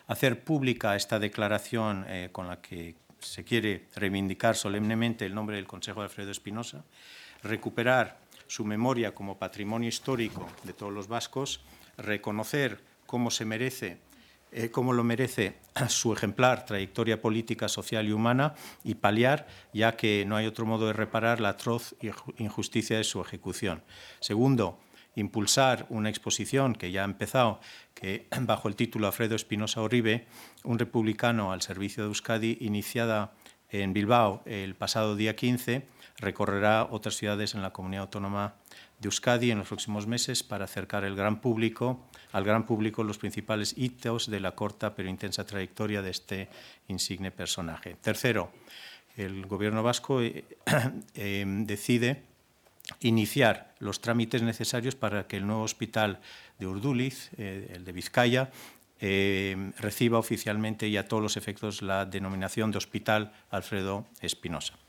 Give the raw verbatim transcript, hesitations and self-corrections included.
hacer pública esta declaración eh, con la que se quiere reivindicar solemnemente el nombre del Consejo de Alfredo Espinosa, recuperar su memoria como patrimonio histórico de todos los vascos, reconocer cómo se merece, eh, cómo lo merece su ejemplar trayectoria política, social y humana, y paliar, ya que no hay otro modo de reparar, la atroz injusticia de su ejecución. Segundo, impulsar una exposición que ya ha empezado, que bajo el título Alfredo Espinosa Uribe, un republicano al servicio de Euskadi, iniciada en Bilbao el pasado día quince, recorrerá otras ciudades en la comunidad autónoma de Euskadi en los próximos meses para acercar el gran público, al gran público los principales hitos de la corta pero intensa trayectoria de este insigne personaje. Tercero, el Gobierno vasco eh, eh, decide iniciar los trámites necesarios para que el nuevo hospital de Urduliz, eh, el de Vizcaya, eh, reciba oficialmente y a todos los efectos la denominación de Hospital Alfredo Espinosa.